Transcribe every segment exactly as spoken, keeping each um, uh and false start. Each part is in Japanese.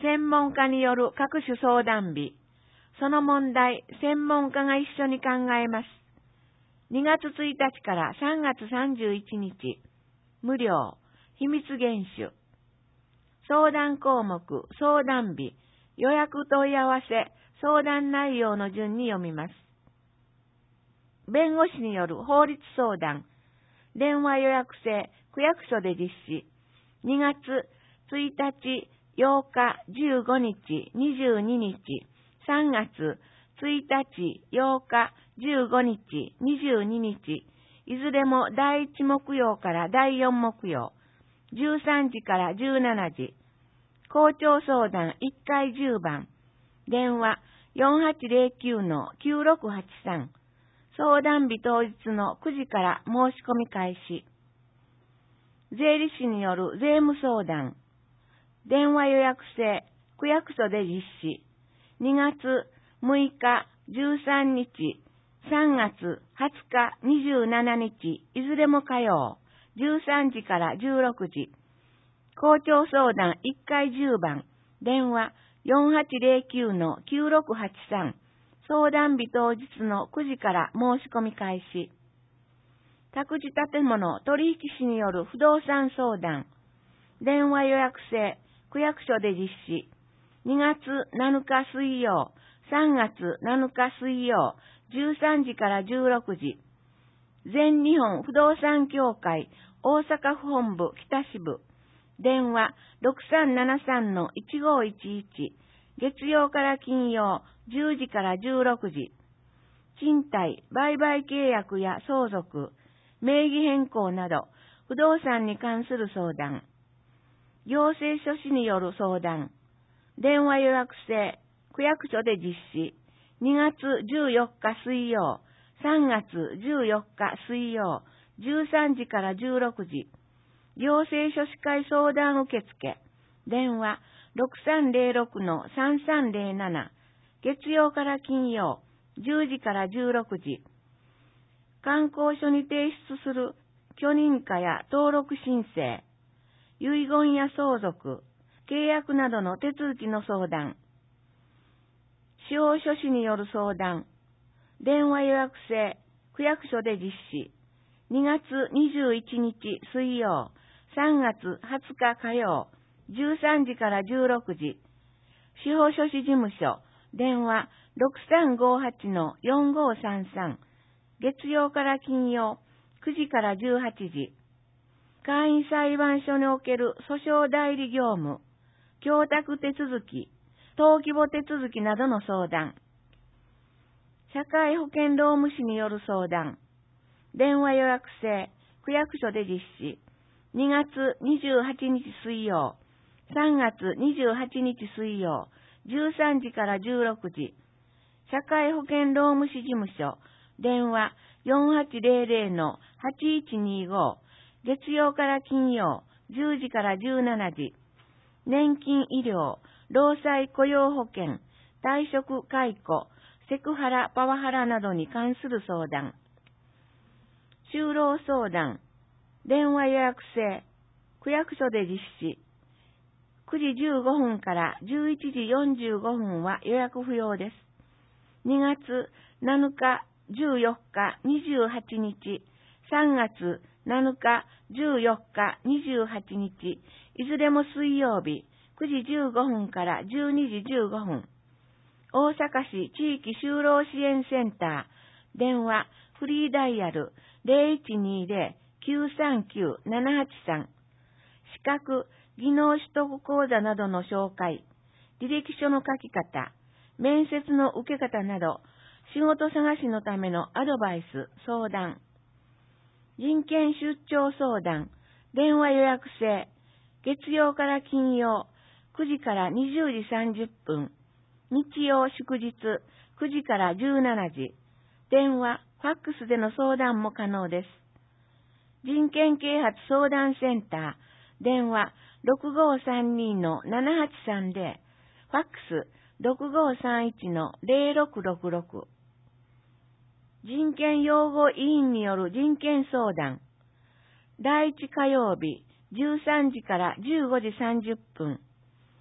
専門家による各種相談日。その問題、専門家が一緒に考えます。にがつついたちからさんがつさんじゅういちにち。無料、秘密厳守。相談項目、相談日、予約問い合わせ、相談内容の順に読みます。弁護士による法律相談、電話予約制、区役所で実施。にがつついたち、ようか、じゅうごにち、にじゅうににち、さんがつついたち、ようか、じゅうごにち、にじゅうににち、いずれもだいいち木曜からだいよん木曜、じゅうさんじからじゅうしちじ、校長相談いっかいじゅうばん、電話 よんはちゼロきゅうのきゅうろくはちさん、相談日当日のくじから申し込み開始。税理士による税務相談、電話予約制、区役所で実施。にがつむいか、じゅうさんにち、さんがつはつか、にじゅうしちにち、いずれも火曜、じゅうさんじからじゅうろくじ。校長相談いっかいじゅうばん、電話 よんはちゼロきゅうのきゅうろくはちさん、相談日当日のくじから申し込み開始。宅地建物取引士による不動産相談、電話予約制、区役所で実施。にがつなのか水曜、さんがつなのか水曜、じゅうさんじからじゅうろくじ。全日本不動産協会大阪府本部北支部。電話 ろくさんななさんのいちごいちいち。月曜から金曜じゅうじからじゅうろくじ。賃貸、売買契約や相続、名義変更など不動産に関する相談。行政書士による相談。電話予約制、区役所で実施。にがつじゅうよっか水曜、さんがつじゅうよっか水曜、じゅうさんじからじゅうろくじ。行政書士会相談受付。電話 ろくさんゼロろくのさんさんゼロなな。月曜から金曜、じゅうじからじゅうろくじ。観光所に提出する許認可や登録申請、遺言や相続、契約などの手続きの相談。司法書士による相談。電話予約制、区役所で実施。にがつにじゅういちにち水曜、さんがつはつか火曜、じゅうさんじからじゅうろくじ。司法書士事務所、電話 ろくさんごはちのよんごさんさん。月曜から金曜、くじからじゅうはちじ。簡易裁判所における訴訟代理業務、供託手続き、登記簿手続きなどの相談。社会保険労務士による相談。電話予約制、区役所で実施。にがつにじゅうはちにち水曜、さんがつにじゅうはちにち水曜、じゅうさんじからじゅうろくじ。社会保険労務士事務所、電話 よんはちゼロゼロのはちいちにご。月曜から金曜、じゅうじからじゅうしちじ。年金医療、労災雇用保険、退職解雇、セクハラ、パワハラなどに関する相談。就労相談、電話予約制、区役所で実施。くじじゅうごふんからじゅういちじよんじゅうごふんは予約不要です。にがつなのか、じゅうよっか、にじゅうはちにち、さんがつなのか、じゅうよっか、にじゅうはちにち、いずれも水曜日、くじじゅうごふんからじゅうにじじゅうごふん。大阪市地域就労支援センター、電話、フリーダイヤル ゼロいちにゼロ きゅうさんきゅう ななはちさん。資格、技能取得講座などの紹介、履歴書の書き方、面接の受け方など、仕事探しのためのアドバイス、相談。人権出張相談、電話予約制、月曜から金曜、くじからにじゅうじさんじゅっぷん、日曜祝日、くじからじゅうしちじ、電話、ファックスでの相談も可能です。人権啓発相談センター、電話 ろくごさんにのななはちさんゼロ、ファックス ろくごさんいちのゼロろくろくろく。人権擁護委員による人権相談。だいいち火曜日、じゅうさんじからじゅうごじさんじゅっぷん。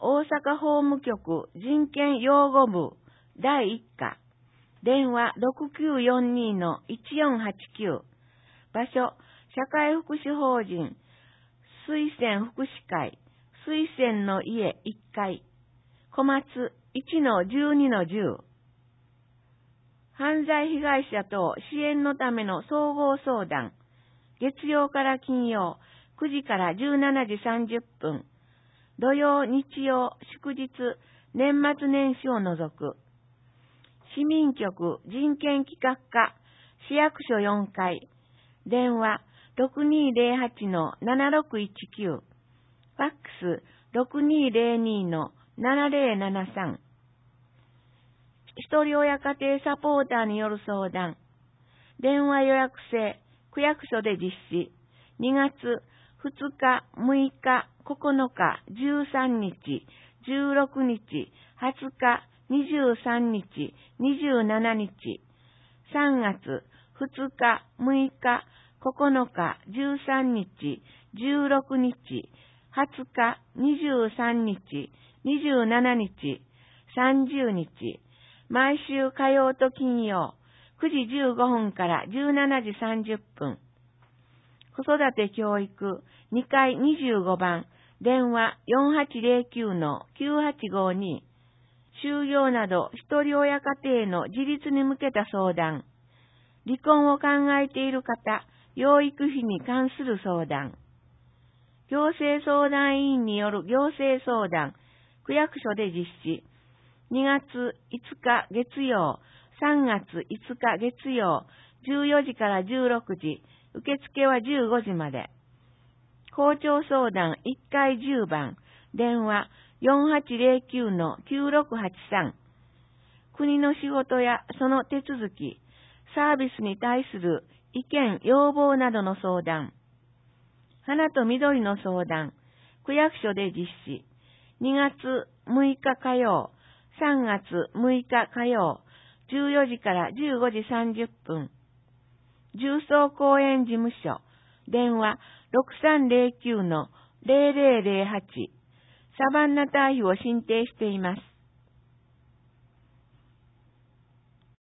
大阪法務局人権擁護部だいいっ課、電話 ろくきゅうよんに のいちよんはちきゅう、場所、社会福祉法人水仙福祉会水仙の家いっかい、小松 いちのじゅうにのじゅう、犯罪被害者等支援のための総合相談、月曜から金曜くじからじゅうしちじさんじゅっぷん、土曜、日曜、祝日、年末年始を除く。市民局人権企画課市役所よんかい、電話 ろくにーぜろはちのななろくいちきゅう、ファックス ろくにーぜろにのななぜろななさん。ひとり親家庭サポーターによる相談、電話予約制、区役所で実施、にがつふつか、むいか、ここのか、じゅうさんにち、じゅうろくにち、はつか、にじゅうさんにち、にじゅうしちにち、さんがつふつか、むいか、ここのか、じゅうさんにち、じゅうろくにち、はつか、にじゅうさんにち、にじゅうしちにち、さんじゅうにち、毎週火曜と金曜、くじじゅうごふんからじゅうしちじさんじゅっぷん。子育て教育にかいにじゅうごばん、電話 よんはちぜろきゅうのきゅうはちごに、就業など一人親家庭の自立に向けた相談、離婚を考えている方、養育費に関する相談、行政相談委員による行政相談、区役所で実施、にがついつか月曜、さんがついつか月曜、じゅうよじからじゅうろくじ、受付はじゅうごじまで。校長相談いっかいじゅうばん、電話 よんはちぜろきゅうのきゅうろくはちさん。国の仕事やその手続き、サービスに対する意見、要望などの相談。花と緑の相談、区役所で実施。にがつむいか火曜、さんがつむいか火曜、じゅうよじからじゅうごじさんじゅっぷん。重曹公園事務所、電話 ろくさんぜろきゅうのぜろぜろぜろはち。サバンナ堆肥を申請しています。